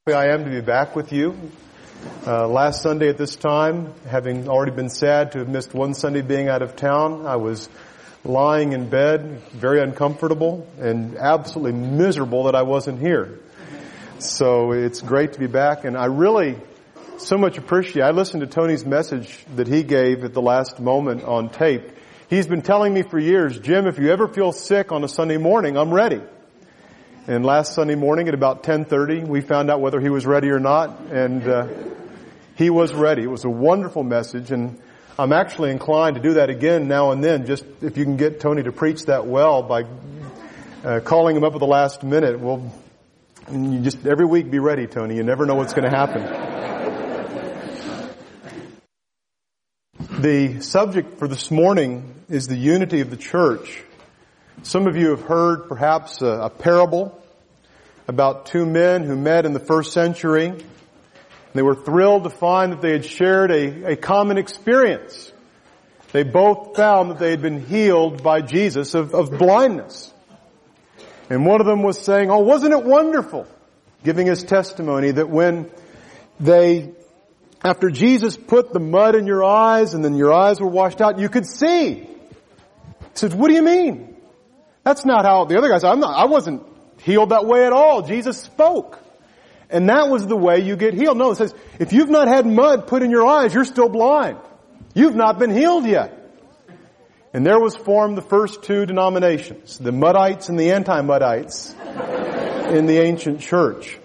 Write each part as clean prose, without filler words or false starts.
I am to be back with you. Last Sunday at this time, having already been sad to have missed one Sunday being out of town, I was lying in bed, very uncomfortable, and absolutely miserable that I wasn't here. So it's great to be back, and I really so much appreciate. I listened to Tony's message that he gave at the last moment on tape. He's been telling me for years, Jim, if you ever feel sick on a Sunday morning, I'm ready. And last Sunday morning at about 10:30, we found out whether he was ready or not, and he was ready. It was a wonderful message, and I'm actually inclined to do that again now and then, just if you can get Tony to preach that well by calling him up at the last minute. Well, you just every week be ready, Tony. You never know what's going to happen. The subject for this morning is the unity of the church. Some of you have heard perhaps a parable about two men who met in the first century. They were thrilled to find that they had shared a common experience. They both found that they had been healed by Jesus of blindness. And one of them was saying, "Oh, wasn't it wonderful?" Giving his testimony that when after Jesus put the mud in your eyes and then your eyes were washed out, you could see. He said, "What do you mean? That's not how," the other guy said, I wasn't healed that way at all. Jesus spoke. And that was the way you get healed. No, it says, if you've not had mud put in your eyes, you're still blind. You've not been healed yet. And there was formed the first two denominations, the Muddites and the Anti-Muddites in the ancient church.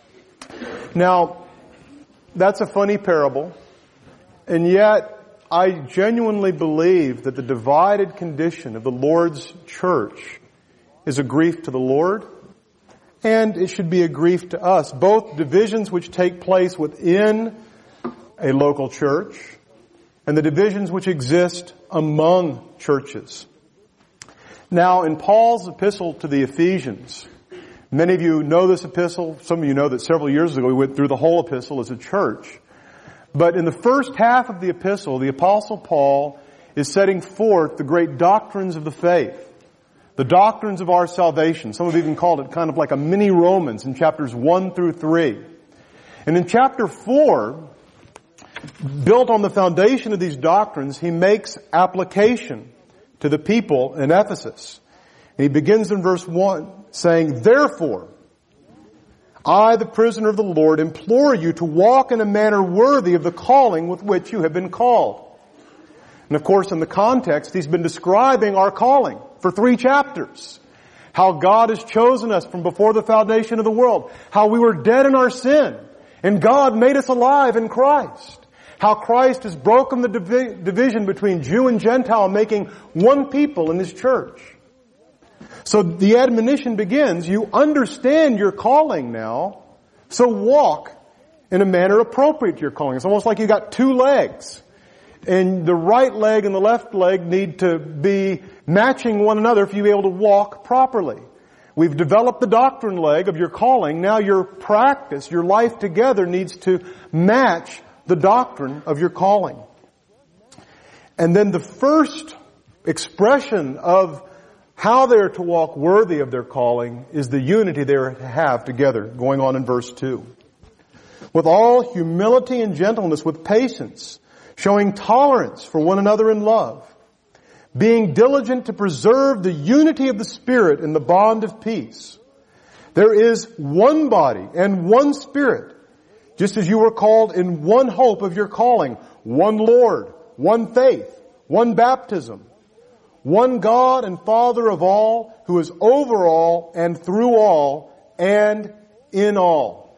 Now, that's a funny parable. And yet, I genuinely believe that the divided condition of the Lord's church is a grief to the Lord, and it should be a grief to us. Both divisions which take place within a local church and the divisions which exist among churches. Now, in Paul's epistle to the Ephesians, many of you know this epistle. Some of you know that several years ago we went through the whole epistle as a church. But in the first half of the epistle, the Apostle Paul is setting forth the great doctrines of the faith, the doctrines of our salvation. Some have even called it kind of like a mini Romans in chapters 1 through 3. And in chapter 4, built on the foundation of these doctrines, he makes application to the people in Ephesus. And he begins in verse 1 saying, "Therefore, I, the prisoner of the Lord, implore you to walk in a manner worthy of the calling with which you have been called." And of course, in the context, he's been describing our calling for 3 chapters. How God has chosen us from before the foundation of the world. How we were dead in our sin, and God made us alive in Christ. How Christ has broken the division between Jew and Gentile, making one people in His church. So the admonition begins, you understand your calling now, so walk in a manner appropriate to your calling. It's almost like you got 2 legs, and the right leg and the left leg need to be matching one another for you to be able to walk properly. We've developed the doctrine leg of your calling. Now your practice, your life together needs to match the doctrine of your calling. And then the first expression of how they are to walk worthy of their calling is the unity they are to have together, going on in verse 2. With all humility and gentleness, with patience, showing tolerance for one another in love, being diligent to preserve the unity of the Spirit in the bond of peace. There is one body and one Spirit, just as you were called in one hope of your calling, one Lord, one faith, one baptism, one God and Father of all, who is over all and through all and in all.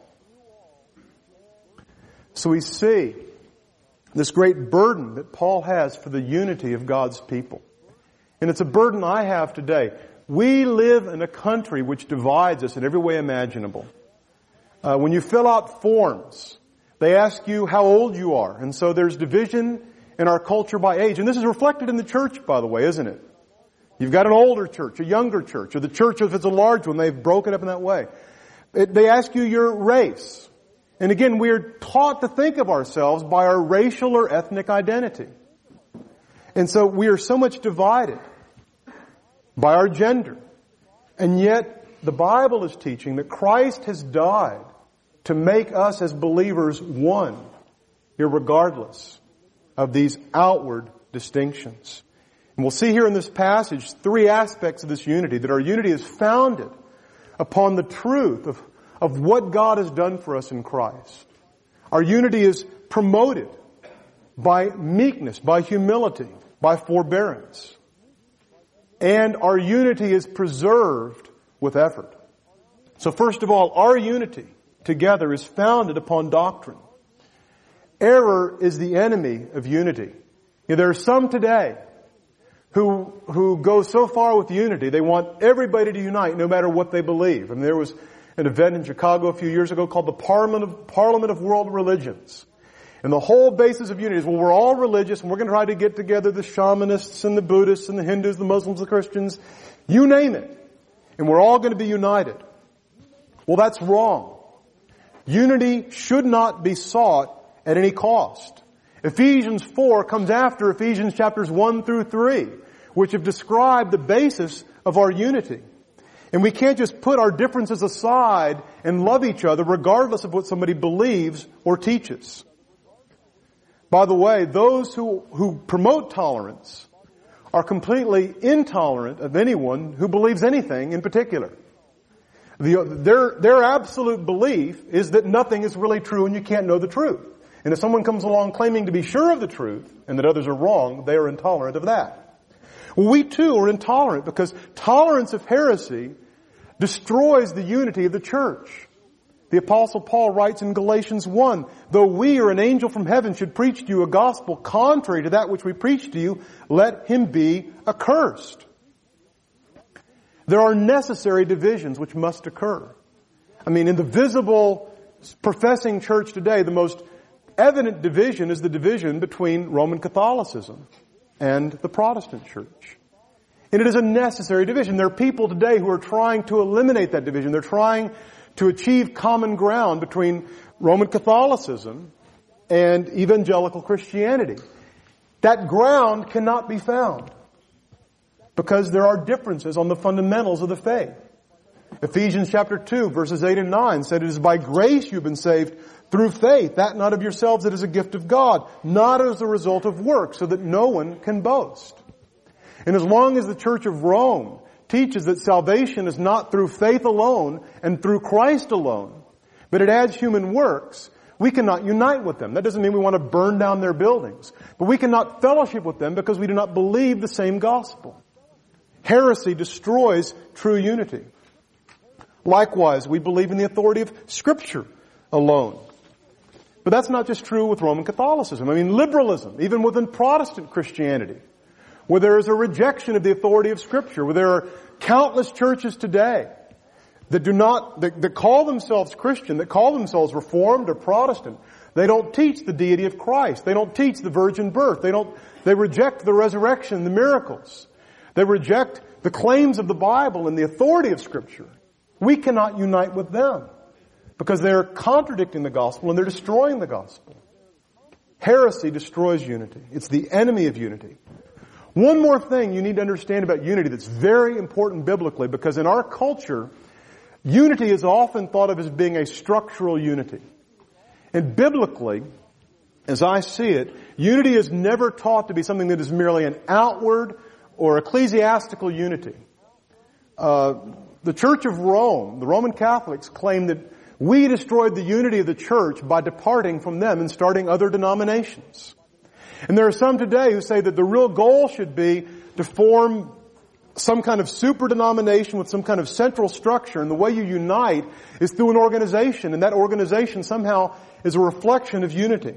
So we see this great burden that Paul has for the unity of God's people. And it's a burden I have today. We live in a country which divides us in every way imaginable. When you fill out forms, they ask you how old you are. And so there's division in our culture by age. And this is reflected in the church, by the way, isn't it? You've got an older church, a younger church, or the church, if it's a large one, they've broken up in that way. They ask you your race. And again, we are taught to think of ourselves by our racial or ethnic identity. And so we are so much divided by our gender. And yet, the Bible is teaching that Christ has died to make us as believers one, irregardless of these outward distinctions. And we'll see here in this passage three aspects of this unity, that our unity is founded upon the truth of what God has done for us in Christ. Our unity is promoted by meekness, by humility, by forbearance. And our unity is preserved with effort. So first of all, our unity together is founded upon doctrine. Error is the enemy of unity. There are some today who go so far with unity, they want everybody to unite no matter what they believe. I mean, there was an event in Chicago a few years ago called the Parliament of World Religions. And the whole basis of unity is, well, we're all religious and we're going to try to get together the shamanists and the Buddhists and the Hindus, the Muslims, the Christians, you name it. And we're all going to be united. Well, that's wrong. Unity should not be sought at any cost. Ephesians 4 comes after Ephesians chapters 1 through 3, which have described the basis of our unity. And we can't just put our differences aside and love each other regardless of what somebody believes or teaches. By the way, those who promote tolerance are completely intolerant of anyone who believes anything in particular. Their absolute belief is that nothing is really true and you can't know the truth. And if someone comes along claiming to be sure of the truth and that others are wrong, they are intolerant of that. Well, we too are intolerant because tolerance of heresy destroys the unity of the church. The Apostle Paul writes in Galatians 1, though we or an angel from heaven should preach to you a gospel contrary to that which we preach to you, let him be accursed. There are necessary divisions which must occur. I mean, in the visible professing church today, the most evident division is the division between Roman Catholicism and the Protestant church. And it is a necessary division. There are people today who are trying to eliminate that division. They're trying to achieve common ground between Roman Catholicism and evangelical Christianity. That ground cannot be found because there are differences on the fundamentals of the faith. Ephesians chapter 2 verses 8 and 9 said, it is by grace you've been saved through faith, that not of yourselves, it is a gift of God, not as a result of works, so that no one can boast. And as long as the Church of Rome teaches that salvation is not through faith alone and through Christ alone, but it adds human works, we cannot unite with them. That doesn't mean we want to burn down their buildings, but we cannot fellowship with them because we do not believe the same gospel. Heresy destroys true unity. Likewise, we believe in the authority of Scripture alone. But that's not just true with Roman Catholicism. I mean, liberalism, even within Protestant Christianity, where there is a rejection of the authority of Scripture, where there are countless churches today that call themselves Christian, that call themselves Reformed or Protestant. They don't teach the deity of Christ. They don't teach the virgin birth. They reject the resurrection, the miracles. They reject the claims of the Bible and the authority of Scripture. We cannot unite with them because they're contradicting the gospel and they're destroying the gospel. Heresy destroys unity. It's the enemy of unity. One more thing you need to understand about unity that's very important biblically, because in our culture, unity is often thought of as being a structural unity. And biblically, as I see it, unity is never taught to be something that is merely an outward or ecclesiastical unity. The Church of Rome, the Roman Catholics, claim that we destroyed the unity of the church by departing from them and starting other denominations. And there are some today who say that the real goal should be to form some kind of super denomination with some kind of central structure, and the way you unite is through an organization, and that organization somehow is a reflection of unity.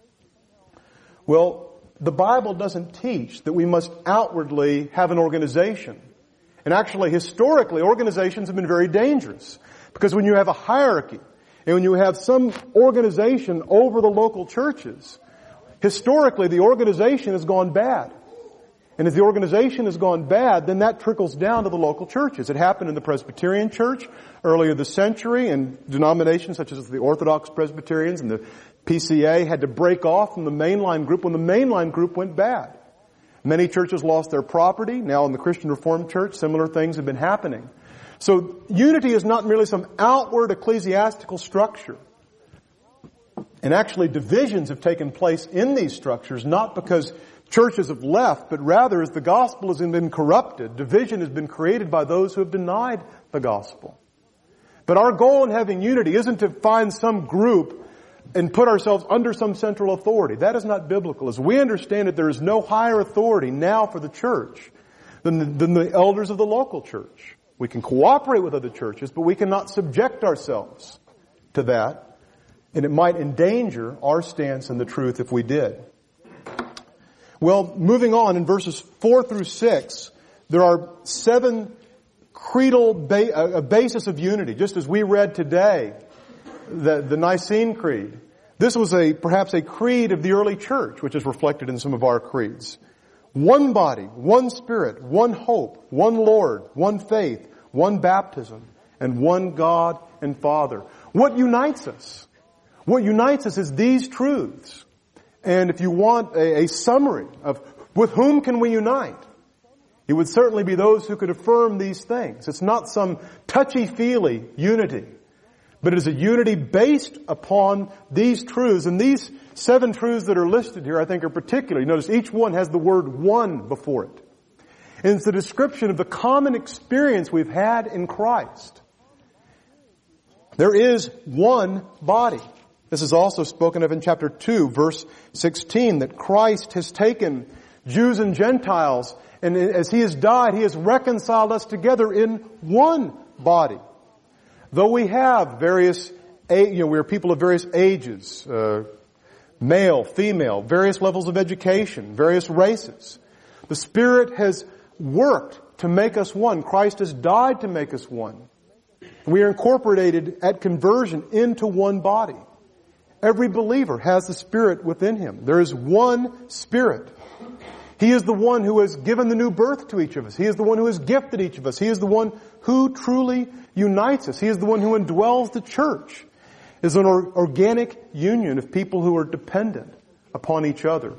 Well, the Bible doesn't teach that we must outwardly have an organization. And actually, historically, organizations have been very dangerous. Because when you have a hierarchy, and when you have some organization over the local churches, historically, the organization has gone bad. And if the organization has gone bad, then that trickles down to the local churches. It happened in the Presbyterian Church earlier this century, and denominations such as the Orthodox Presbyterians and the PCA had to break off from the mainline group when the mainline group went bad. Many churches lost their property. Now in the Christian Reformed Church, similar things have been happening. So unity is not merely some outward ecclesiastical structure. And actually divisions have taken place in these structures, not because churches have left, but rather as the gospel has been corrupted, division has been created by those who have denied the gospel. But our goal in having unity isn't to find some group and put ourselves under some central authority. That is not biblical. As we understand it, there is no higher authority now for the church than the elders of the local church. We can cooperate with other churches, but we cannot subject ourselves to that. And it might endanger our stance in the truth if we did. Well, moving on in verses 4 through 6, there are 7 creedal basis of unity. Just as we read today, the Nicene Creed. This was perhaps a creed of the early church, which is reflected in some of our creeds. One body, one Spirit, one hope, one Lord, one faith, one baptism, and one God and Father. What unites us? What unites us is these truths. And if you want a summary of with whom can we unite, it would certainly be those who could affirm these things. It's not some touchy-feely unity, but it is a unity based upon these truths. And these 7 truths that are listed here, I think, are particular. You notice each one has the word one before it. And it's a description of the common experience we've had in Christ. There is one body. This is also spoken of in chapter 2, verse 16, that Christ has taken Jews and Gentiles, and as He has died, He has reconciled us together in one body. Though we have various, we are people of various ages, male, female, various levels of education, various races. The Spirit has worked to make us one. Christ has died to make us one. We are incorporated at conversion into one body. Every believer has the Spirit within him. There is one Spirit. He is the one who has given the new birth to each of us. He is the one who has gifted each of us. He is the one who truly unites us. He is the one who indwells the church. It is an organic union of people who are dependent upon each other.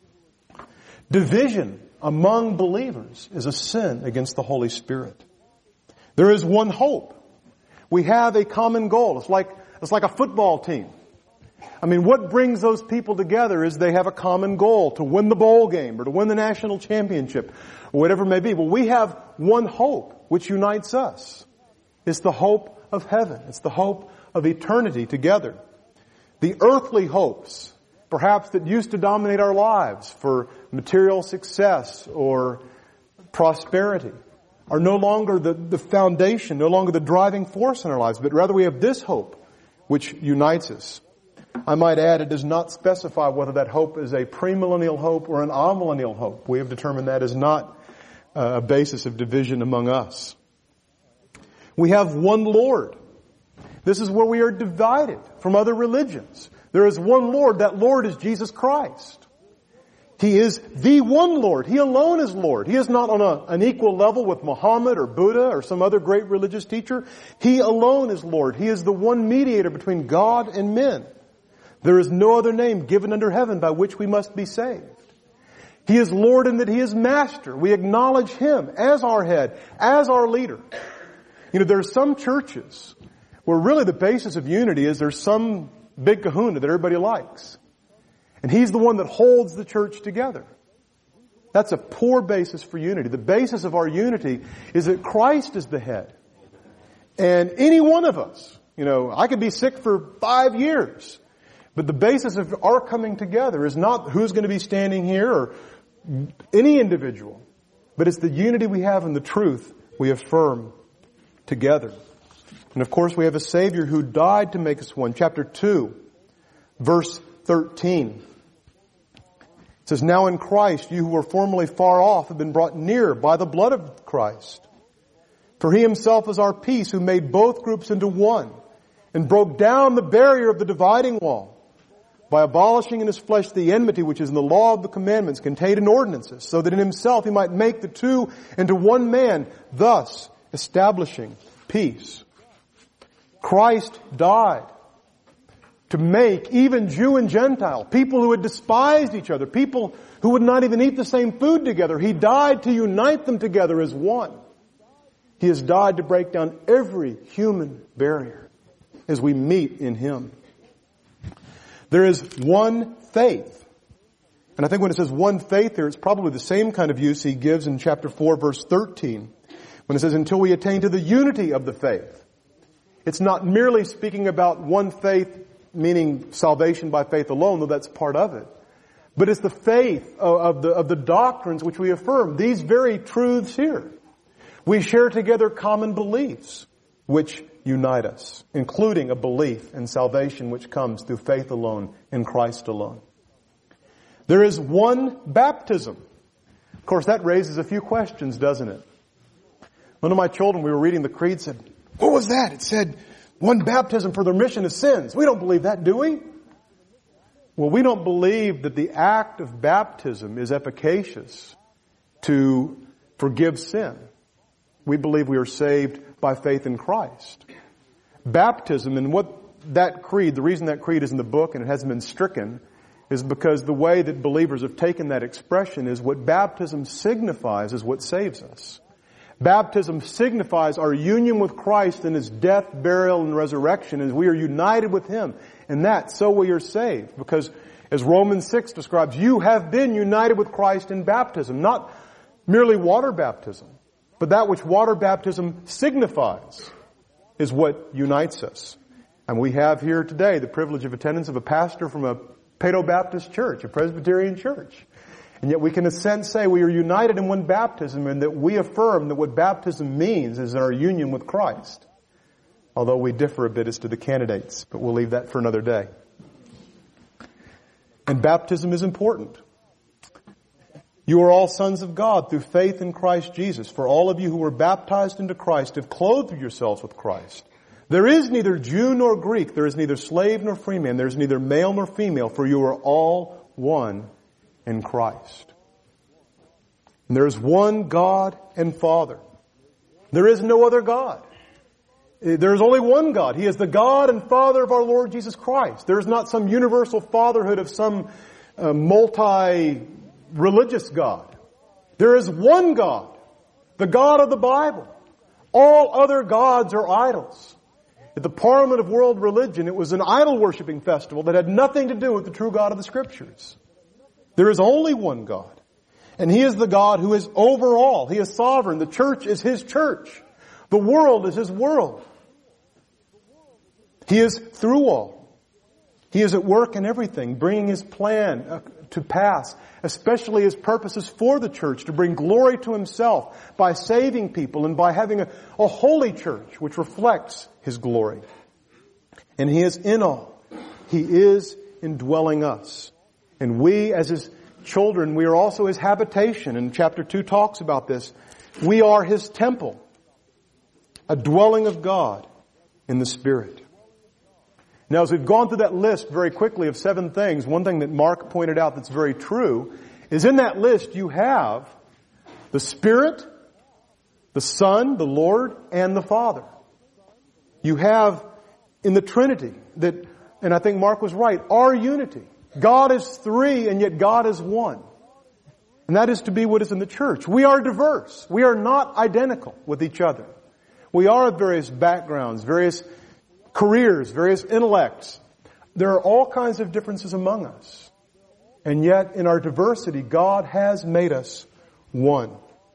Division among believers is a sin against the Holy Spirit. There is one hope. We have a common goal. It's like a football team. I mean, what brings those people together is they have a common goal, to win the bowl game or to win the national championship or whatever it may be. Well, we have one hope which unites us. It's the hope of heaven. It's the hope of eternity together. The earthly hopes, perhaps that used to dominate our lives for material success or prosperity, are no longer the foundation, no longer the driving force in our lives, but rather we have this hope which unites us. I might add, it does not specify whether that hope is a premillennial hope or an amillennial hope. We have determined that is not a basis of division among us. We have one Lord. This is where we are divided from other religions. There is one Lord. That Lord is Jesus Christ. He is the one Lord. He alone is Lord. He is not on an equal level with Muhammad or Buddha or some other great religious teacher. He alone is Lord. He is the one mediator between God and men. There is no other name given under heaven by which we must be saved. He is Lord in that He is Master. We acknowledge Him as our head, as our leader. You know, there are some churches where really the basis of unity is there's some big kahuna that everybody likes. And He's the one that holds the church together. That's a poor basis for unity. The basis of our unity is that Christ is the head. And any one of us, I could be sick for 5 years. But the basis of our coming together is not who's going to be standing here or any individual. But it's the unity we have in the truth we affirm together. And of course we have a Savior who died to make us one. Chapter 2, verse 13. It says, "Now in Christ you who were formerly far off have been brought near by the blood of Christ. For He Himself is our peace, who made both groups into one and broke down the barrier of the dividing wall, by abolishing in His flesh the enmity which is in the law of the commandments contained in ordinances, so that in Himself He might make the two into one man, thus establishing peace." Christ died to make even Jew and Gentile, people who had despised each other, people who would not even eat the same food together. He died to unite them together as one. He has died to break down every human barrier as we meet in Him. There is one faith. And I think when it says one faith here, it's probably the same kind of use he gives in chapter 4, verse 13. When it says, until we attain to the unity of the faith. It's not merely speaking about one faith, meaning salvation by faith alone, though that's part of it. But it's the faith of the doctrines which we affirm. These very truths here. We share together common beliefs which unite us, including a belief in salvation which comes through faith alone in Christ alone. There is one baptism. Of course, that raises a few questions, doesn't it? One of my children, we were reading the creed, said, what was that? It said, one baptism for the remission of sins. We don't believe that, do we? Well, we don't believe that the act of baptism is efficacious to forgive sin. We believe we are saved by faith in Christ. Baptism, and what that creed, the reason that creed is in the book and it hasn't been stricken, is because the way that believers have taken that expression is what baptism signifies is what saves us. Baptism signifies our union with Christ in His death, burial, and resurrection, as we are united with Him. And that, so we are saved. Because, as Romans 6 describes, you have been united with Christ in baptism. Not merely water baptism, but that which water baptism signifies is what unites us. And we have here today the privilege of attendance of a pastor from a Paedo-Baptist church, a Presbyterian church. And yet we can in a sense say we are united in one baptism, and that we affirm that what baptism means is our union with Christ. Although we differ a bit as to the candidates, but we'll leave that for another day. And baptism is important. You are all sons of God through faith in Christ Jesus. For all of you who were baptized into Christ have clothed yourselves with Christ. There is neither Jew nor Greek. There is neither slave nor free man. There is neither male nor female. For you are all one in Christ. And there is one God and Father. There is no other God. There is only one God. He is the God and Father of our Lord Jesus Christ. There is not some universal fatherhood of some multi-religious God. There is one God, the God of the Bible. All other gods are idols. At the Parliament of World Religion, it was an idol-worshipping festival that had nothing to do with the true God of the Scriptures. There is only one God. And He is the God who is over all. He is sovereign. The church is His church. The world is His world. He is through all. He is at work in everything, bringing His plan to pass, especially His purposes for the church, to bring glory to Himself by saving people and by having a holy church which reflects His glory. And He is in all. He is indwelling us. And we, as His children, we are also His habitation. And chapter 2 talks about this. We are His temple, a dwelling of God in the Spirit. Now, as we've gone through that list very quickly of 7 things, one thing that Mark pointed out that's very true is in that list you have the Spirit, the Son, the Lord, and the Father. You have in the Trinity that, and I think Mark was right, our unity. God is 3 and yet God is 1. And that is to be what is in the church. We are diverse. We are not identical with each other. We are of various backgrounds, various careers, various intellects. There are all kinds of differences among us. And yet in our diversity, God has made us one.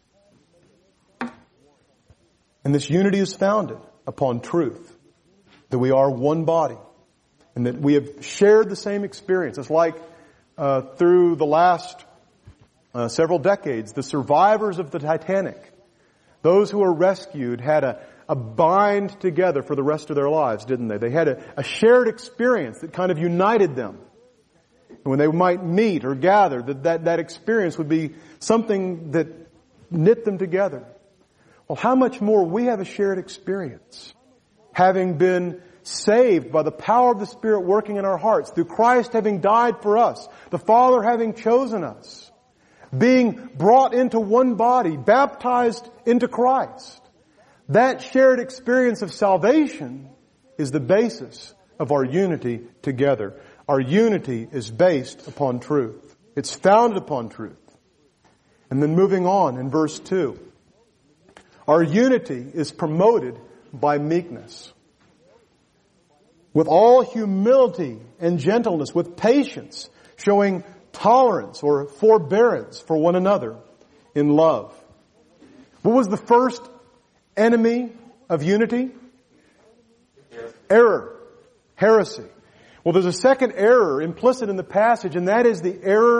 And this unity is founded upon truth. That we are one body. And that we have shared the same experience. It's like through the last several decades, the survivors of the Titanic, those who were rescued had a bind together for the rest of their lives, didn't they? They had a shared experience that kind of united them. And when they might meet or gather, that experience would be something that knit them together. Well, how much more we have a shared experience, having been saved by the power of the Spirit working in our hearts, through Christ having died for us, the Father having chosen us, being brought into one body, baptized into Christ. That shared experience of salvation is the basis of our unity together. Our unity is based upon truth. It's founded upon truth. And then moving on in verse 2. Our unity is promoted by meekness. with all humility and gentleness, with patience, showing tolerance or forbearance for one another in love. What was the first enemy of unity? Error. Heresy. Well, there's a second error implicit in the passage, and that is the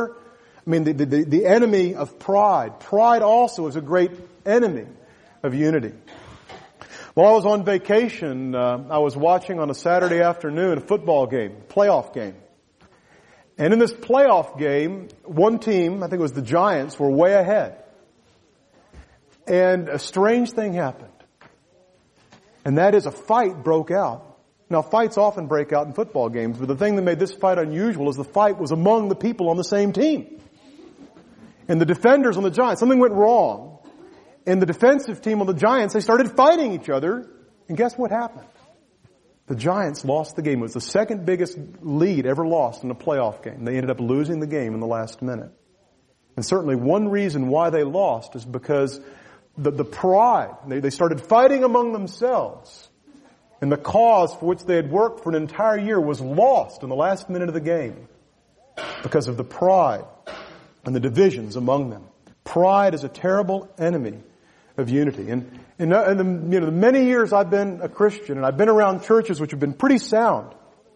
enemy of pride. Pride also is a great enemy of unity. While I was on vacation, I was watching on a Saturday afternoon a football game, playoff game. And in this playoff game, one team, I think it was the Giants, were way ahead. And a strange thing happened. And that is a fight broke out. Now, fights often break out in football games, but the thing that made this fight unusual is the fight was among the people on the same team. And the defenders on the Giants, something went wrong. And the defensive team on the Giants, they started fighting each other. And guess what happened? The Giants lost the game. It was the second biggest lead ever lost in a playoff game. They ended up losing the game in the last minute. And certainly one reason why they lost is because the pride, they started fighting among themselves. And the cause for which they had worked for an entire year was lost in the last minute of the game because of the pride and the divisions among them. Pride is a terrible enemy of unity. And in the many years I've been a Christian and I've been around churches which have been pretty sound,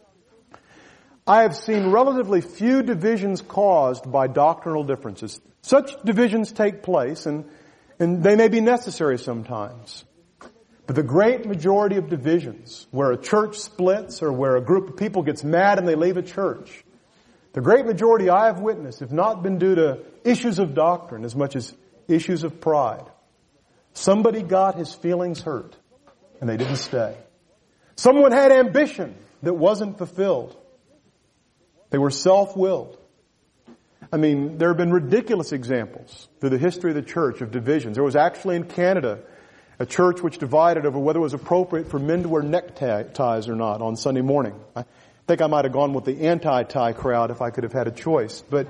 I have seen relatively few divisions caused by doctrinal differences. Such divisions take place and they may be necessary sometimes. But the great majority of divisions, where a church splits or where a group of people gets mad and they leave a church, the great majority I have witnessed have not been due to issues of doctrine as much as issues of pride. Somebody got his feelings hurt and they didn't stay. Someone had ambition that wasn't fulfilled. They were self-willed. I mean, there have been ridiculous examples through the history of the church of divisions. There was actually in Canada a church which divided over whether it was appropriate for men to wear neckties or not on Sunday morning. I think I might have gone with the anti-tie crowd if I could have had a choice. But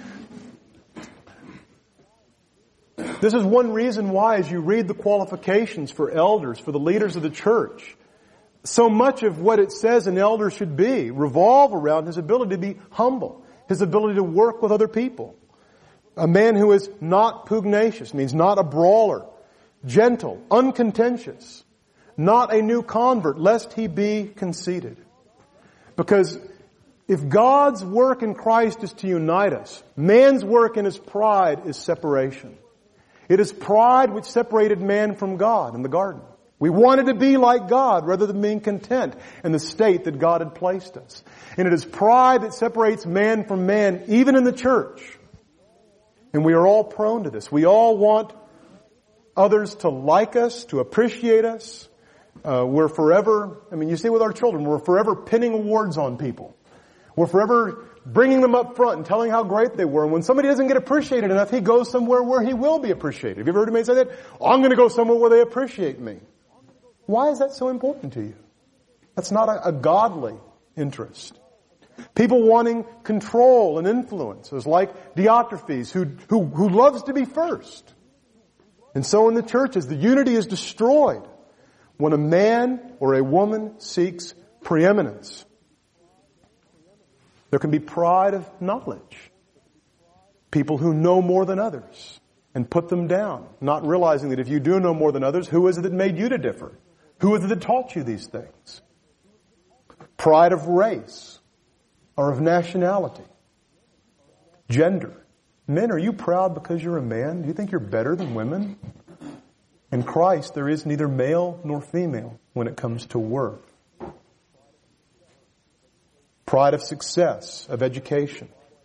this is one reason why, as you read the qualifications for elders, for the leaders of the church, so much of what it says an elder should be revolve around his ability to be humble, his ability to work with other people. A man who is not pugnacious means not a brawler, gentle, uncontentious, not a new convert, lest he be conceited. Because if God's work in Christ is to unite us, man's work in his pride is separation. It is pride which separated man from God in the garden. We wanted to be like God rather than being content in the state that God had placed us. And it is pride that separates man from man, even in the church. And we are all prone to this. We all want others to like us, to appreciate us. We're forever, you see with our children, we're forever pinning awards on people. We're forever bringing them up front and telling how great they were. And when somebody doesn't get appreciated enough, he goes somewhere where he will be appreciated. Have you ever heard anybody say that? Oh, I'm going to go somewhere where they appreciate me. Why is that so important to you? That's not a godly interest. People wanting control and influence is like Diotrephes, who loves to be first. And so in the churches, the unity is destroyed when a man or a woman seeks preeminence. There can be pride of knowledge. People who know more than others and put them down, not realizing that if you do know more than others, who is it that made you to differ? Who is it that taught you these things? Pride of race or of nationality. Gender. Men, are you proud because you're a man? Do you think you're better than women? In Christ, there is neither male nor female when it comes to worth. Pride of success, of education.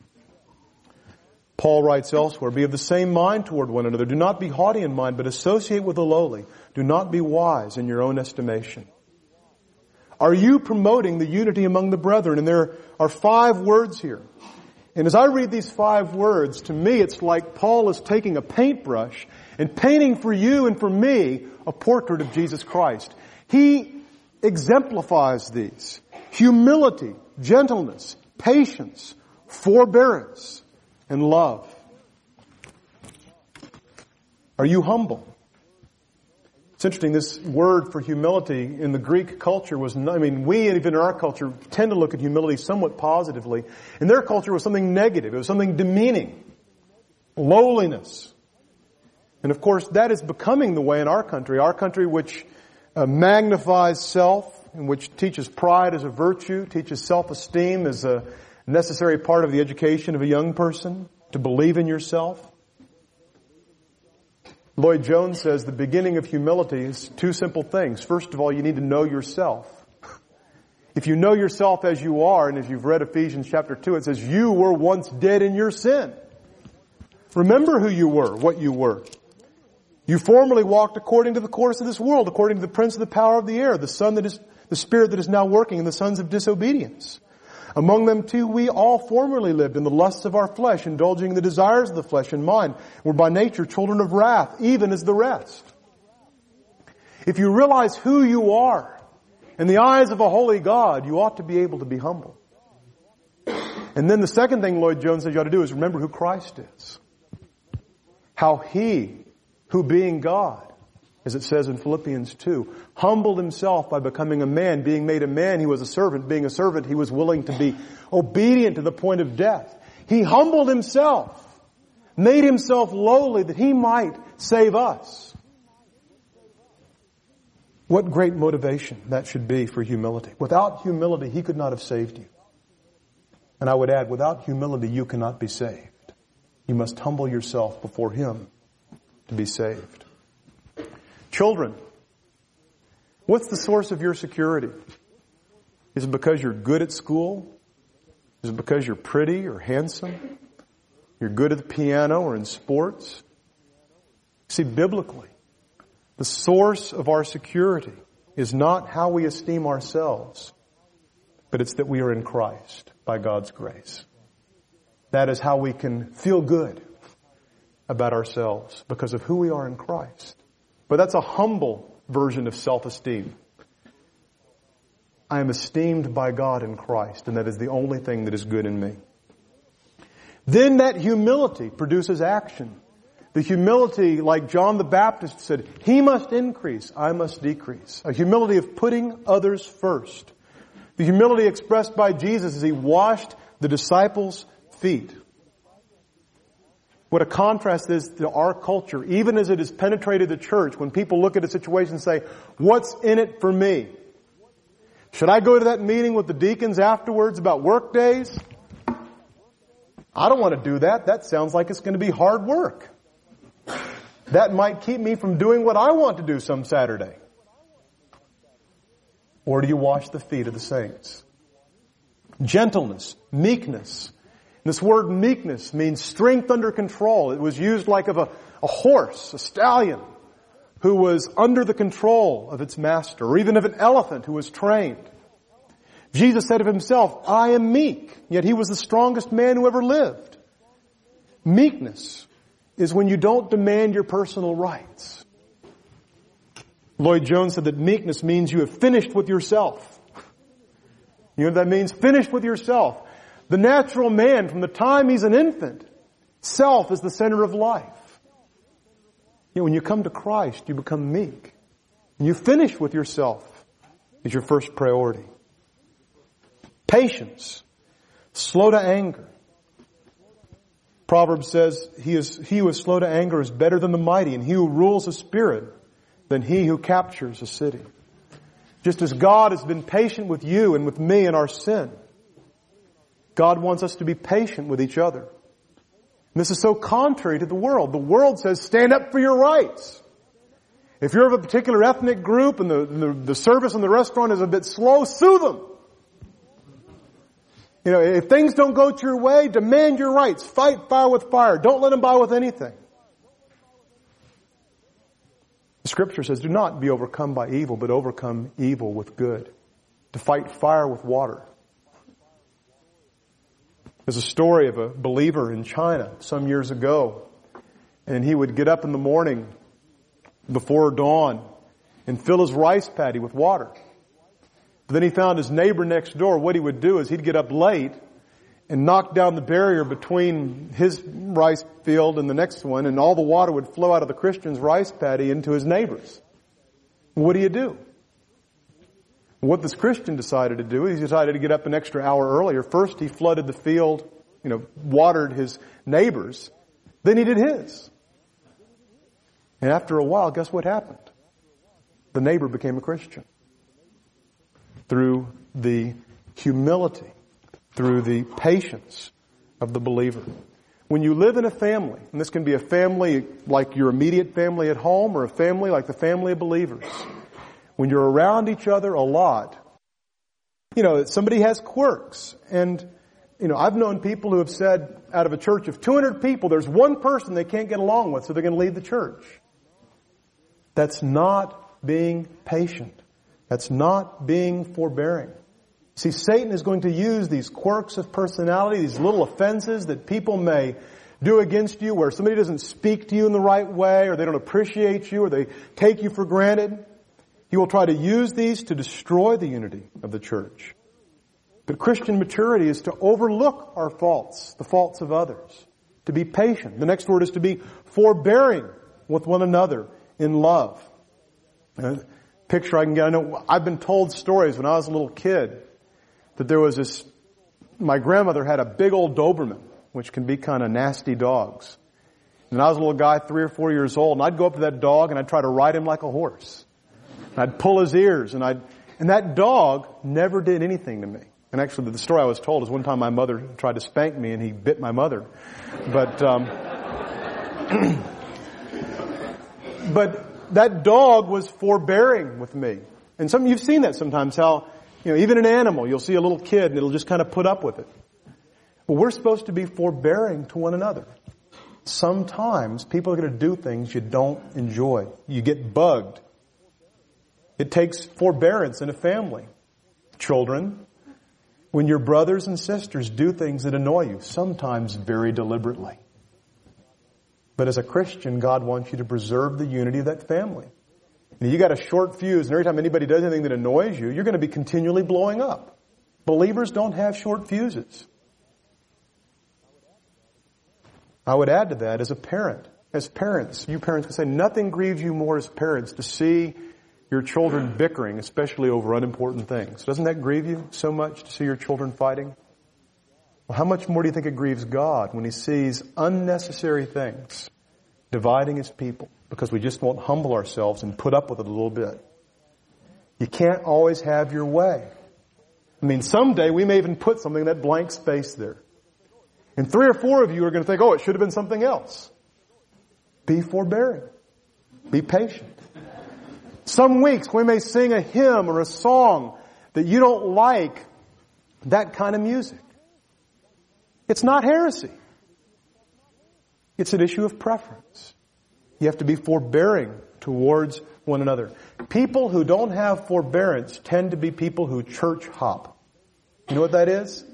Paul writes elsewhere, be of the same mind toward one another. Do not be haughty in mind, but associate with the lowly. Do not be wise in your own estimation. Are you promoting the unity among the brethren? And there are 5 words here. And as I read these 5 words, to me it's like Paul is taking a paintbrush and painting for you and for me a portrait of Jesus Christ. He exemplifies these. Humility, gentleness, patience, forbearance, and love. Are you humble? It's interesting, this word for humility in the Greek culture was, we even in our culture tend to look at humility somewhat positively. In their culture it was something negative. It was something demeaning. Lowliness. And of course that is becoming the way in our country which magnifies self, and which teaches pride as a virtue, teaches self-esteem as a necessary part of the education of a young person, to believe in yourself. Lloyd Jones says the beginning of humility is two simple things. First of all, you need to know yourself. If you know yourself as you are, and if you've read Ephesians chapter 2, it says, you were once dead in your sin. Remember who you were, what you were. You formerly walked according to the course of this world, according to the prince of the power of the air, the spirit that is now working in the sons of disobedience. Among them too we all formerly lived in the lusts of our flesh, indulging in the desires of the flesh and mind. We're by nature children of wrath, even as the rest. If you realize who you are in the eyes of a holy God, you ought to be able to be humble. And then the second thing Lloyd Jones says you ought to do is remember who Christ is. How He, who being God, as it says in Philippians 2, humbled Himself by becoming a man. Being made a man, He was a servant. Being a servant, He was willing to be obedient to the point of death. He humbled Himself, made Himself lowly that He might save us. What great motivation that should be for humility. Without humility, He could not have saved you. And I would add, without humility, you cannot be saved. You must humble yourself before Him to be saved. Children, what's the source of your security? Is it because you're good at school? Is it because you're pretty or handsome? You're good at the piano or in sports? See, biblically, the source of our security is not how we esteem ourselves, but it's that we are in Christ by God's grace. That is how we can feel good about ourselves because of who we are in Christ. But that's a humble version of self-esteem. I am esteemed by God in Christ, and that is the only thing that is good in me. Then that humility produces action. The humility, like John the Baptist said, He must increase, I must decrease. A humility of putting others first. The humility expressed by Jesus as He washed the disciples' feet. What a contrast is to our culture, even as it has penetrated the church, when people look at a situation and say, what's in it for me? Should I go to that meeting with the deacons afterwards about work days? I don't want to do that. That sounds like it's going to be hard work. That might keep me from doing what I want to do some Saturday. Or do you wash the feet of the saints? Gentleness, meekness. This word meekness means strength under control. It was used like of a horse, a stallion, who was under the control of its master, or even of an elephant who was trained. Jesus said of Himself, I am meek, yet He was the strongest man who ever lived. Meekness is when you don't demand your personal rights. Lloyd Jones said that meekness means you have finished with yourself. You know what that means? Finished with yourself. The natural man, from the time he's an infant, self is the center of life. You know, when you come to Christ, you become meek. And you finish with yourself is your first priority. Patience. Slow to anger. Proverbs says, he who is slow to anger is better than the mighty, and he who rules a spirit than he who captures a city. Just as God has been patient with you and with me in our sin, God wants us to be patient with each other. And this is so contrary to the world. The world says, stand up for your rights. If you're of a particular ethnic group and the service in the restaurant is a bit slow, sue them. You know, if things don't go your way, demand your rights. Fight fire with fire. Don't let them buy with anything. The Scripture says, do not be overcome by evil, but overcome evil with good. To fight fire with water. There's a story of a believer in China some years ago, and he would get up in the morning before dawn and fill his rice paddy with water. But then he found his neighbor next door. What he would do is he'd get up late and knock down the barrier between his rice field and the next one, and all the water would flow out of the Christian's rice paddy into his neighbor's. What do? What this Christian decided to do, he decided to get up an extra hour earlier. First, he flooded the field, watered his neighbors. Then he did his. And after a while, guess what happened? The neighbor became a Christian. Through the humility, through the patience of the believer. When you live in a family, and this can be a family like your immediate family at home or a family like the family of believers, when you're around each other a lot, somebody has quirks. And, I've known people who have said out of a church of 200 people, there's one person they can't get along with, so they're going to leave the church. That's not being patient. That's not being forbearing. See, Satan is going to use these quirks of personality, these little offenses that people may do against you, where somebody doesn't speak to you in the right way, or they don't appreciate you, or they take you for granted. He will try to use these to destroy the unity of the church. But Christian maturity is to overlook our faults, the faults of others, to be patient. The next word is to be forbearing with one another in love. Picture I can get. I know I've been told stories when I was a little kid that there was my grandmother had a big old Doberman, which can be kind of nasty dogs. And I was a little guy, 3 or 4 years old, and I'd go up to that dog and I'd try to ride him like a horse. And I'd pull his ears, and that dog never did anything to me. And actually the story I was told is one time my mother tried to spank me and he bit my mother. But that dog was forbearing with me. And you've seen that sometimes, how, even an animal, you'll see a little kid and it'll just kind of put up with it. Well, we're supposed to be forbearing to one another. Sometimes people are going to do things you don't enjoy. You get bugged. It takes forbearance in a family. Children, when your brothers and sisters do things that annoy you, sometimes very deliberately. But as a Christian, God wants you to preserve the unity of that family. And you got a short fuse, and every time anybody does anything that annoys you, you're going to be continually blowing up. Believers don't have short fuses. I would add to that as a parent. As parents, you parents can say, nothing grieves you more as parents to see your children bickering, especially over unimportant things. Doesn't that grieve you so much to see your children fighting? Well, how much more do you think it grieves God when He sees unnecessary things dividing His people because we just won't humble ourselves and put up with it a little bit? You can't always have your way. Someday we may even put something in that blank space there. And 3 or 4 of you are going to think, it should have been something else. Be forbearing. Be patient. Some weeks we may sing a hymn or a song that you don't like that kind of music. It's not heresy. It's an issue of preference. You have to be forbearing towards one another. People who don't have forbearance tend to be people who church hop. You know what that is?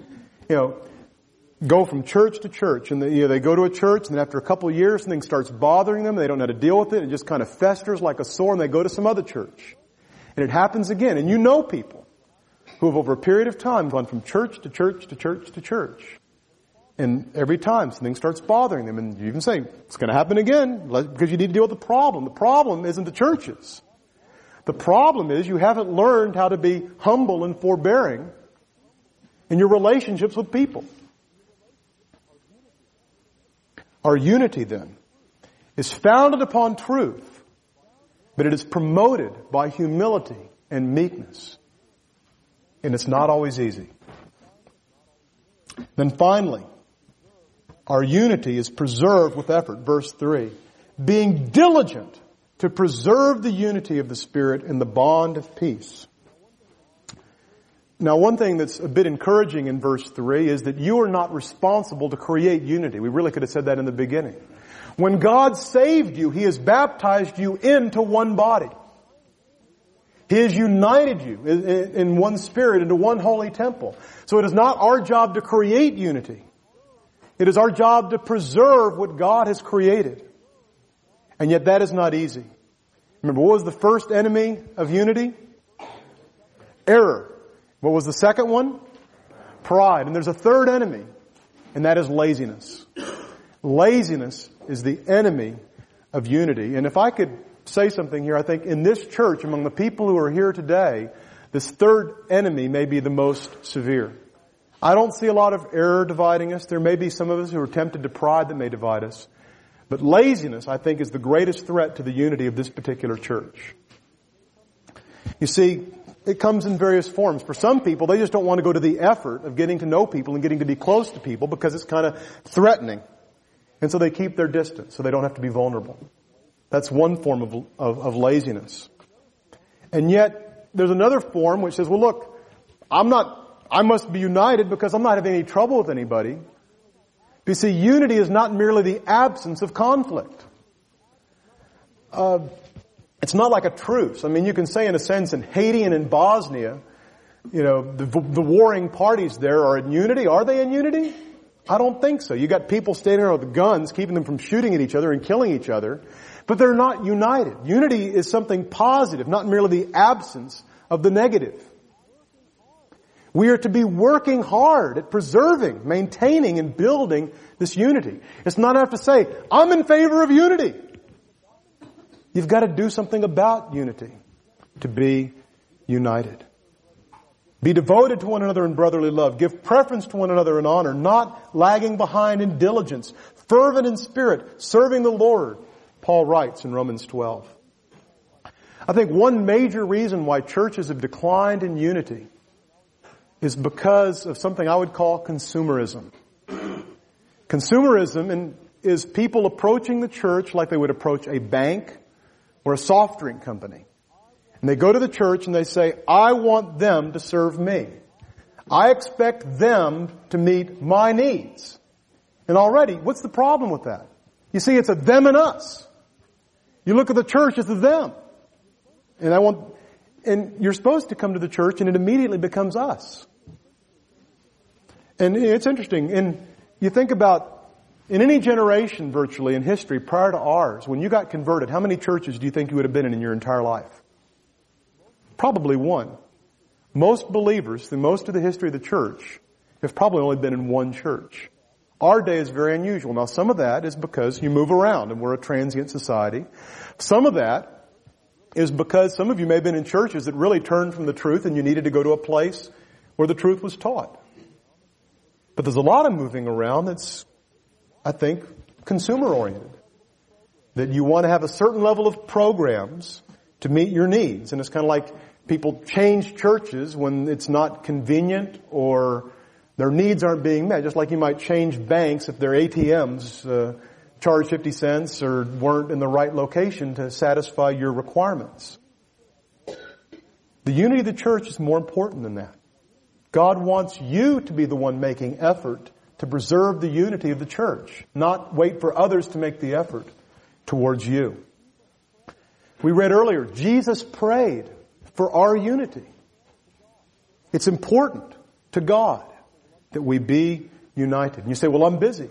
Go from church to church, and they go to a church, and then after a couple of years, something starts bothering them. They don't know how to deal with it. It just kind of festers like a sore, and they go to some other church. And it happens again. And you know people who have over a period of time gone from church to church to church to church. And every time something starts bothering them, and you even say, it's going to happen again, because you need to deal with the problem. The problem isn't the churches. The problem is you haven't learned how to be humble and forbearing in your relationships with people. Our unity, then, is founded upon truth, but it is promoted by humility and meekness. And it's not always easy. Then finally, our unity is preserved with effort. Verse 3. Being diligent to preserve the unity of the Spirit in the bond of peace. Now, one thing that's a bit encouraging in verse 3 is that you are not responsible to create unity. We really could have said that in the beginning. When God saved you, He has baptized you into one body. He has united you in one spirit into one holy temple. So it is not our job to create unity. It is our job to preserve what God has created. And yet that is not easy. Remember, what was the first enemy of unity? Error. What was the second one? Pride. And there's a third enemy, and that is laziness. Laziness is the enemy of unity. And if I could say something here. I think in this church, among the people who are here today, this third enemy may be the most severe. I don't see a lot of error dividing us. There may be some of us who are tempted to pride that may divide us. But laziness, I think, is the greatest threat to the unity of this particular church. You see, it comes in various forms. For some people, they just don't want to go to the effort of getting to know people and getting to be close to people because it's kind of threatening. And so they keep their distance so they don't have to be vulnerable. That's one form of laziness. And yet, there's another form which says, well, look, I must be united because I'm not having any trouble with anybody. You see, unity is not merely the absence of conflict. It's not like a truce. I mean, you can say in a sense in Haiti and in Bosnia, the warring parties there are in unity. Are they in unity? I don't think so. You got people standing there with guns, keeping them from shooting at each other and killing each other, but they're not united. Unity is something positive, not merely the absence of the negative. We are to be working hard at preserving, maintaining, and building this unity. It's not enough to say, I'm in favor of unity. You've got to do something about unity to be united. Be devoted to one another in brotherly love. Give preference to one another in honor, not lagging behind in diligence. Fervent in spirit, serving the Lord, Paul writes in Romans 12. I think one major reason why churches have declined in unity is because of something I would call consumerism. Consumerism is people approaching the church like they would approach a bank or a soft drink company. And they go to the church and they say, I want them to serve me. I expect them to meet my needs. And already, what's the problem with that? You see, it's a them and us. You look at the church, it's a them. And you're supposed to come to the church and it immediately becomes us. And it's interesting. And you think about in any generation virtually in history prior to ours, when you got converted, how many churches do you think you would have been in your entire life? Probably one. Most believers through most of the history of the church have probably only been in one church. Our day is very unusual. Now some of that is because you move around and we're a transient society. Some of that is because some of you may have been in churches that really turned from the truth and you needed to go to a place where the truth was taught. But there's a lot of moving around that's, I think, consumer-oriented. That you want to have a certain level of programs to meet your needs. And it's kind of like people change churches when it's not convenient or their needs aren't being met. Just like you might change banks if their ATMs charge 50 cents or weren't in the right location to satisfy your requirements. The unity of the church is more important than that. God wants you to be the one making effort to preserve the unity of the church, not wait for others to make the effort towards you. We read earlier, Jesus prayed for our unity. It's important to God that we be united. And you say, well, I'm busy.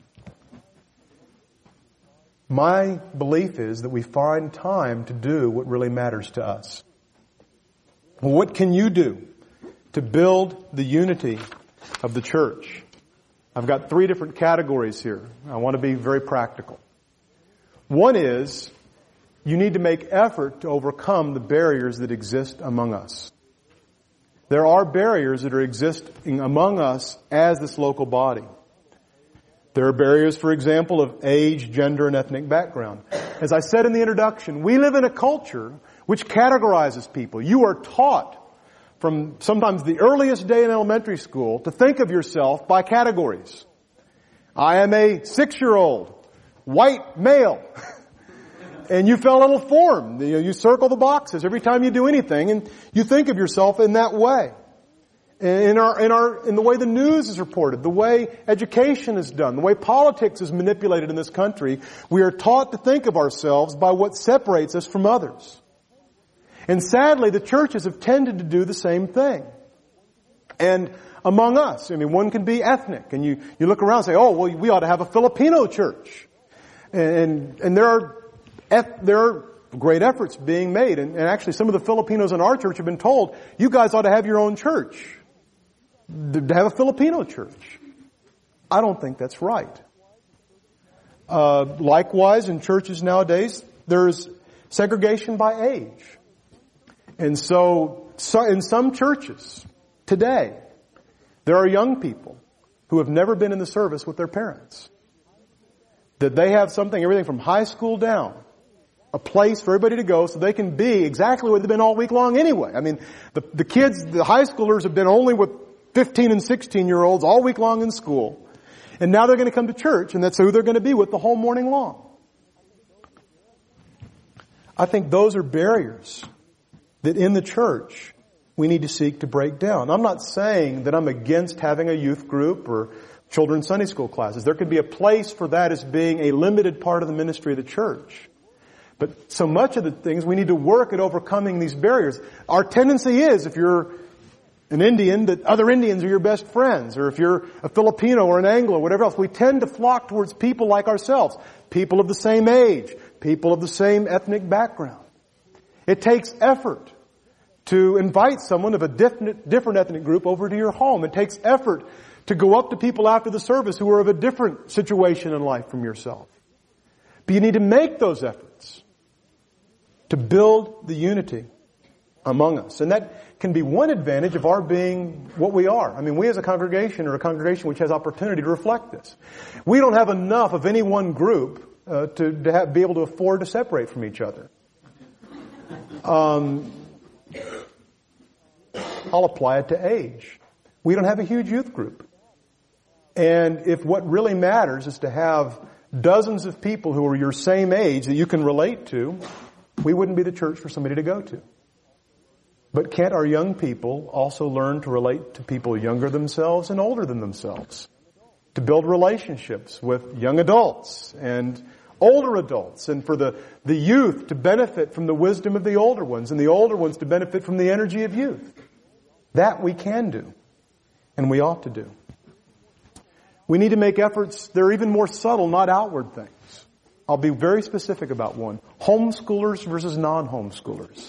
My belief is that we find time to do what really matters to us. Well, what can you do to build the unity of the church? I've got 3 different categories here. I want to be very practical. One is, you need to make effort to overcome the barriers that exist among us. There are barriers that are existing among us as this local body. There are barriers, for example, of age, gender, and ethnic background. As I said in the introduction, we live in a culture which categorizes people. You are taught from sometimes the earliest day in elementary school to think of yourself by categories. I am a 6-year-old, white male. And you fill a little form. You circle the boxes every time you do anything, and you think of yourself in that way. In the way the news is reported, the way education is done, the way politics is manipulated in this country, we are taught to think of ourselves by what separates us from others. And sadly, the churches have tended to do the same thing. And among us, one can be ethnic, and you look around and say, oh, well, we ought to have a Filipino church. And there are great efforts being made. And actually, some of the Filipinos in our church have been told, you guys ought to have your own church. To have a Filipino church. I don't think that's right. Likewise, in churches nowadays, there's segregation by age. And so in some churches today, there are young people who have never been in the service with their parents. That they have something, everything from high school down, a place for everybody to go so they can be exactly what they've been all week long anyway. I mean, the kids, the high schoolers have been only with 15 and 16-year-olds all week long in school. And now they're going to come to church, and that's who they're going to be with the whole morning long. I think those are barriers that in the church we need to seek to break down. I'm not saying that I'm against having a youth group or children's Sunday school classes. There could be a place for that as being a limited part of the ministry of the church. But so much of the things, we need to work at overcoming these barriers. Our tendency is, if you're an Indian, that other Indians are your best friends. Or if you're a Filipino or an Anglo or whatever else, we tend to flock towards people like ourselves. People of the same age. People of the same ethnic background. It takes effort to invite someone of a different ethnic group over to your home. It takes effort to go up to people after the service who are of a different situation in life from yourself. But you need to make those efforts to build the unity among us. And that can be one advantage of our being what we are. I mean, we as a congregation are a congregation which has opportunity to reflect this. We don't have enough of any one group to be able to afford to separate from each other. I'll apply it to age. We don't have a huge youth group. And if what really matters is to have dozens of people who are your same age that you can relate to, we wouldn't be the church for somebody to go to. But can't our young people also learn to relate to people younger themselves and older than themselves? To build relationships with young adults and older adults, and for the youth to benefit from the wisdom of the older ones, and the older ones to benefit from the energy of youth. That we can do, and we ought to do. We need to make efforts, they're even more subtle, not outward things. I'll be very specific about one. Homeschoolers versus non-homeschoolers.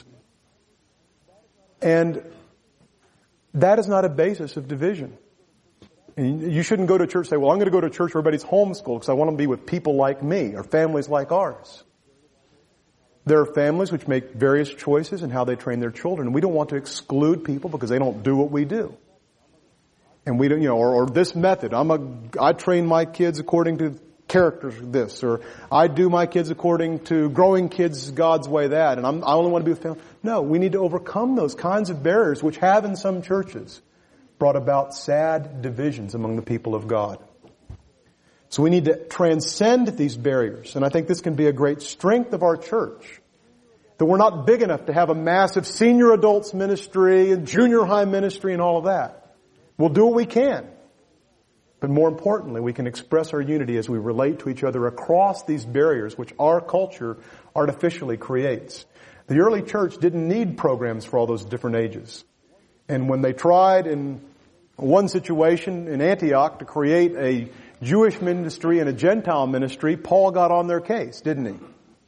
And that is not a basis of division. And you shouldn't go to church and say, well, I'm going to go to church where everybody's homeschooled because I want to be with people like me or families like ours. There are families which make various choices in how they train their children. And we don't want to exclude people because they don't do what we do. And we don't, or this method. I train my kids according to characters this, or I do my kids according to growing kids God's way that, and I only want to be with family. No, we need to overcome those kinds of barriers which have in some churches brought about sad divisions among the people of God. So we need to transcend these barriers, and I think this can be a great strength of our church. That we're not big enough to have a massive senior adults ministry and junior high ministry and all of that. We'll do what we can. But more importantly, we can express our unity as we relate to each other across these barriers which our culture artificially creates. The early church didn't need programs for all those different ages. And when they tried in one situation in Antioch to create a Jewish ministry and a Gentile ministry, Paul got on their case, didn't he?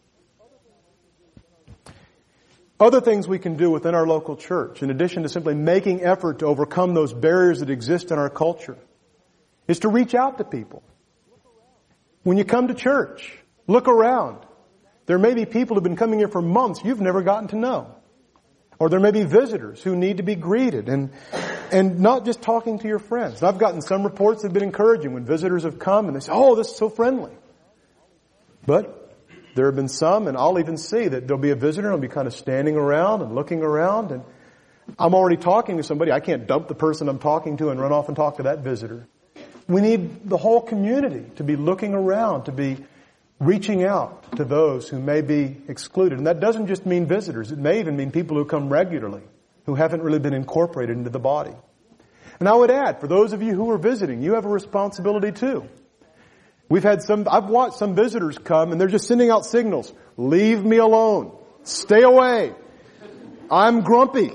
Other things we can do within our local church, in addition to simply making effort to overcome those barriers that exist in our culture, is to reach out to people. When you come to church, look around. There may be people who have been coming here for months you've never gotten to know. Or there may be visitors who need to be greeted, and not just talking to your friends. I've gotten some reports that have been encouraging when visitors have come and they say, oh, this is so friendly. But there have been some, and I'll even see that there'll be a visitor and I'll be kind of standing around and looking around, and I'm already talking to somebody. I can't dump the person I'm talking to and run off and talk to that visitor. We need the whole community to be looking around, to be reaching out to those who may be excluded. And that doesn't just mean visitors. It may even mean people who come regularly, who haven't really been incorporated into the body. And I would add, for those of you who are visiting, you have a responsibility too. I've watched some visitors come and they're just sending out signals. Leave me alone. Stay away. I'm grumpy.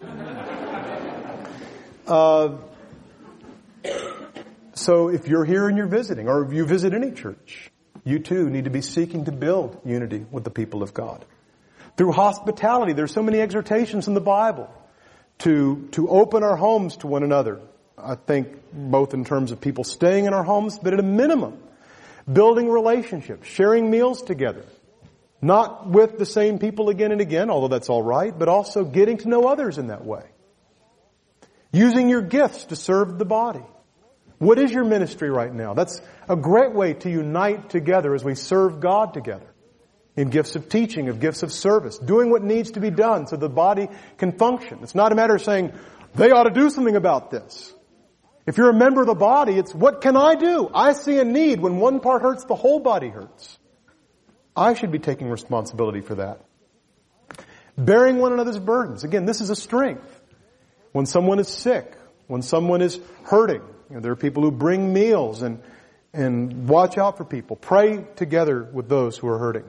So if you're here and you're visiting, or if you visit any church, you too need to be seeking to build unity with the people of God. Through hospitality, there's so many exhortations in the Bible to open our homes to one another. I think both in terms of people staying in our homes, but at a minimum, building relationships, sharing meals together. Not with the same people again and again, although that's all right, but also getting to know others in that way. Using your gifts to serve the body. What is your ministry right now? That's a great way to unite together as we serve God together. In gifts of teaching, of gifts of service. Doing what needs to be done so the body can function. It's not a matter of saying, they ought to do something about this. If you're a member of the body, it's what can I do? I see a need. When one part hurts, the whole body hurts. I should be taking responsibility for that. Bearing one another's burdens. Again, this is a strength. When someone is sick, when someone is hurting, there are people who bring meals and watch out for people. Pray together with those who are hurting.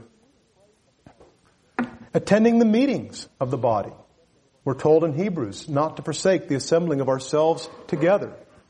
Attending the meetings of the body. We're told in Hebrews not to forsake the assembling of ourselves together.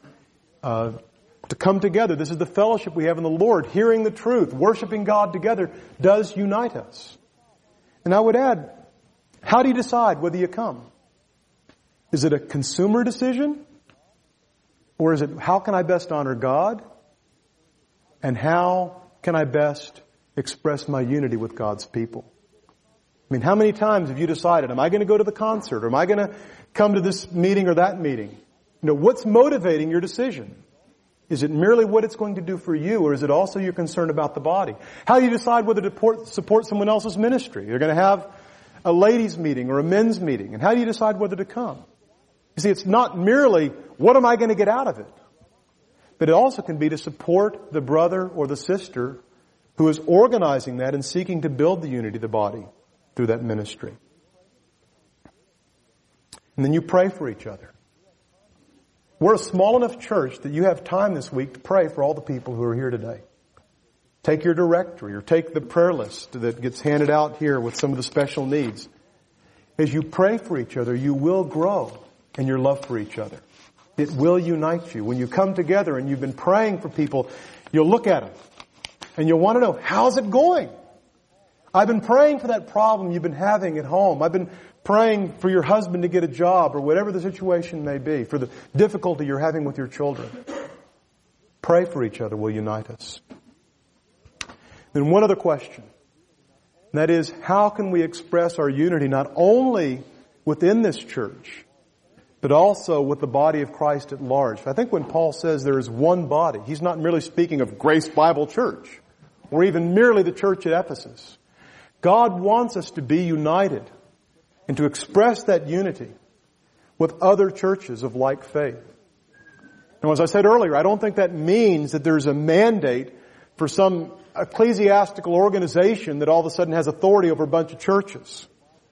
To come together. This is the fellowship we have in the Lord. Hearing the truth, worshiping God together does unite us. And I would add, how do you decide whether you come? Is it a consumer decision? Or is it, how can I best honor God? And how can I best express my unity with God's people? I mean, how many times have you decided, am I going to go to the concert? Or am I going to come to this meeting or that meeting? You know, what's motivating your decision? Is it merely what it's going to do for you, or is it also your concern about the body? How do you decide whether to support someone else's ministry? You're going to have a ladies' meeting or a men's meeting. And how do you decide whether to come? You see, it's not merely, what am I going to get out of it? But it also can be to support the brother or the sister who is organizing that and seeking to build the unity of the body through that ministry. And then you pray for each other. We're a small enough church that you have time this week to pray for all the people who are here today. Take your directory or take the prayer list that gets handed out here with some of the special needs. As you pray for each other, you will grow in your love for each other. It will unite you. When you come together and you've been praying for people, you'll look at them and you'll want to know, how's it going? I've been praying for that problem you've been having at home. I've been praying for your husband to get a job or whatever the situation may be, for the difficulty you're having with your children. Pray for each other will unite us. Then one other question. And that is, how can we express our unity not only within this church, but also with the body of Christ at large? I think when Paul says there is one body, he's not merely speaking of Grace Bible Church or even merely the church at Ephesus. God wants us to be united and to express that unity with other churches of like faith. Now, as I said earlier, I don't think that means that there's a mandate for some ecclesiastical organization that all of a sudden has authority over a bunch of churches.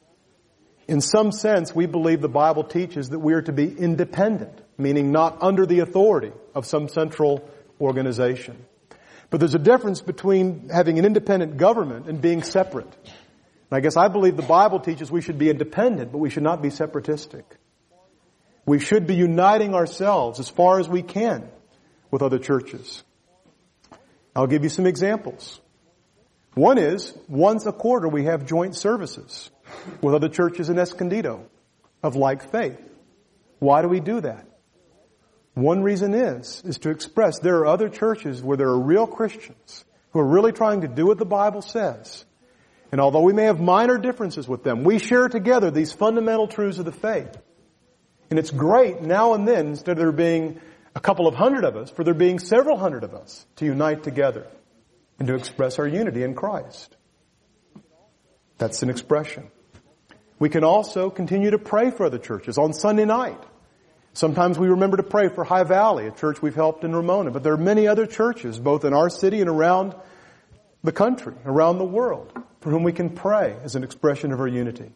In some sense, we believe the Bible teaches that we are to be independent, meaning not under the authority of some central organization. But there's a difference between having an independent government and being separate. And I guess I believe the Bible teaches we should be independent, but we should not be separatistic. We should be uniting ourselves as far as we can with other churches. I'll give you some examples. One is, once a quarter we have joint services with other churches in Escondido of like faith. Why do we do that? One reason is to express there are other churches where there are real Christians who are really trying to do what the Bible says. And although we may have minor differences with them, we share together these fundamental truths of the faith. And it's great now and then, instead of there being a couple of hundred of us, for there being several hundred of us to unite together and to express our unity in Christ. That's an expression. We can also continue to pray for other churches on Sunday night. Sometimes we remember to pray for High Valley, a church we've helped in Ramona. But there are many other churches, both in our city and around the country, around the world, for whom we can pray as an expression of our unity.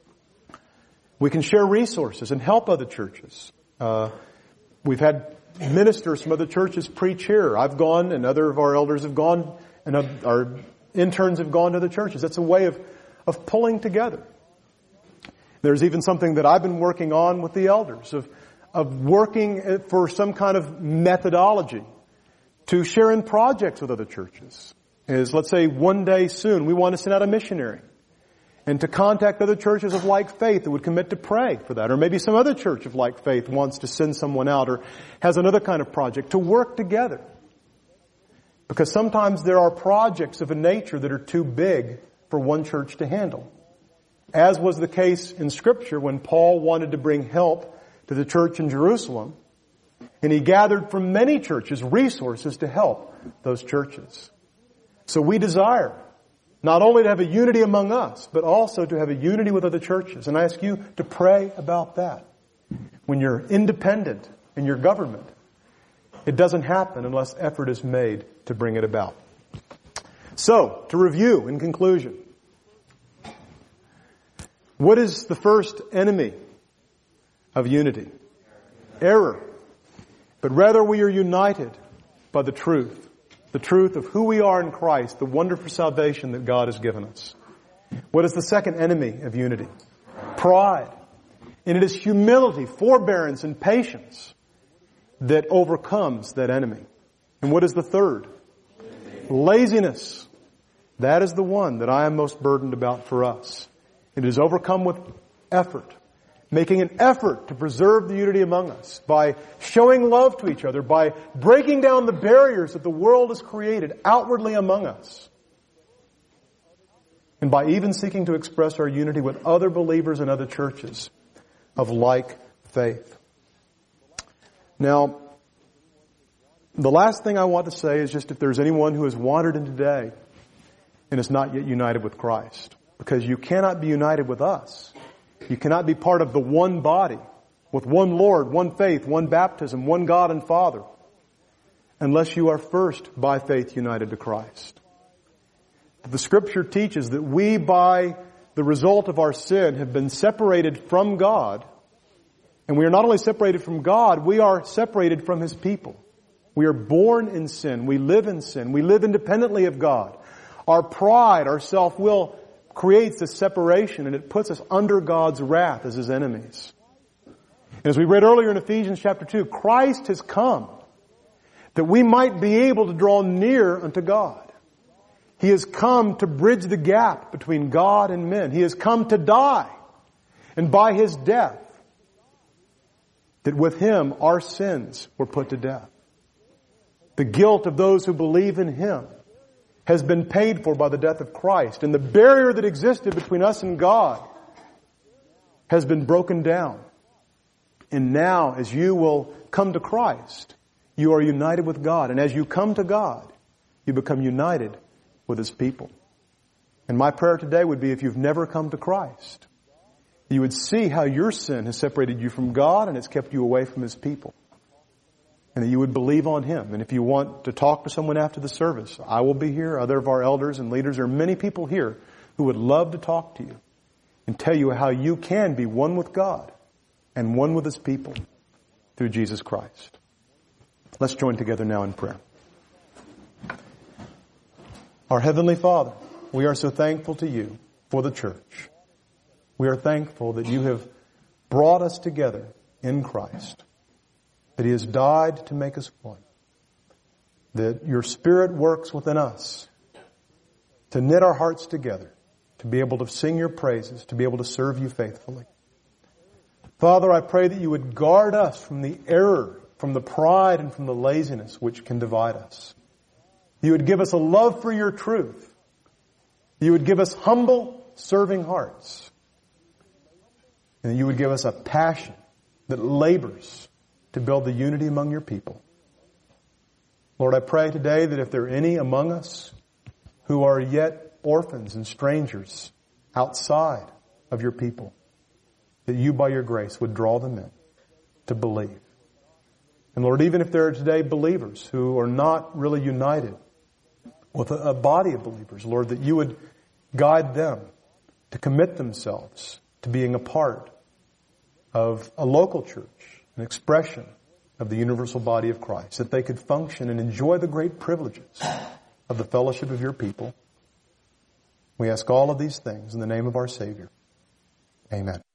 We can share resources and help other churches. We've had ministers from other churches preach here. I've gone, and other of our elders have gone, and our interns have gone to other churches. That's a way of pulling together. There's even something that I've been working on with the elders, of working for some kind of methodology to share in projects with other churches. Is, let's say, one day soon we want to send out a missionary and to contact other churches of like faith that would commit to pray for that. Or maybe some other church of like faith wants to send someone out or has another kind of project to work together. Because sometimes there are projects of a nature that are too big for one church to handle. As was the case in Scripture when Paul wanted to bring help to the church in Jerusalem, and he gathered from many churches resources to help those churches. So we desire not only to have a unity among us, but also to have a unity with other churches. And I ask you to pray about that. When you're independent in your government, it doesn't happen unless effort is made to bring it about. So, to review in conclusion, what is the first enemy of unity? Error. But rather we are united by the truth of who we are in Christ, the wonderful salvation that God has given us. What is the second enemy of unity? Pride. And it is humility, forbearance, and patience that overcomes that enemy. And what is the third? Laziness. That is the one that I am most burdened about for us. It is overcome with effort. Making an effort to preserve the unity among us by showing love to each other, by breaking down the barriers that the world has created outwardly among us, and by even seeking to express our unity with other believers and other churches of like faith. Now, the last thing I want to say is just if there's anyone who has wandered in today and is not yet united with Christ, because you cannot be united with us. You cannot be part of the one body with one Lord, one faith, one baptism, one God and Father unless you are first by faith united to Christ. The Scripture teaches that we, by the result of our sin, have been separated from God. And we are not only separated from God, we are separated from His people. We are born in sin. We live in sin. We live independently of God. Our pride, our self-will creates this separation, and it puts us under God's wrath as His enemies. And as we read earlier in Ephesians chapter 2, Christ has come that we might be able to draw near unto God. He has come to bridge the gap between God and men. He has come to die. And by His death, that with Him our sins were put to death. The guilt of those who believe in Him has been paid for by the death of Christ. And the barrier that existed between us and God has been broken down. And now, as you will come to Christ, you are united with God. And as you come to God, you become united with His people. And my prayer today would be, if you've never come to Christ, you would see how your sin has separated you from God and it's kept you away from His people. And that you would believe on Him. And if you want to talk to someone after the service, I will be here. Other of our elders and leaders, there are many people here who would love to talk to you and tell you how you can be one with God and one with His people through Jesus Christ. Let's join together now in prayer. Our Heavenly Father, we are so thankful to You for the church. We are thankful that You have brought us together in Christ. That He has died to make us one. That Your Spirit works within us to knit our hearts together, to be able to sing Your praises, to be able to serve You faithfully. Father, I pray that You would guard us from the error, from the pride, and from the laziness which can divide us. You would give us a love for Your truth. You would give us humble, serving hearts. And You would give us a passion that labors to build the unity among Your people. Lord, I pray today that if there are any among us who are yet orphans and strangers outside of Your people, that You, by Your grace, would draw them in to believe. And Lord, even if there are today believers who are not really united with a body of believers, Lord, that You would guide them to commit themselves to being a part of a local church, an expression of the universal body of Christ, that they could function and enjoy the great privileges of the fellowship of Your people. We ask all of these things in the name of our Savior. Amen.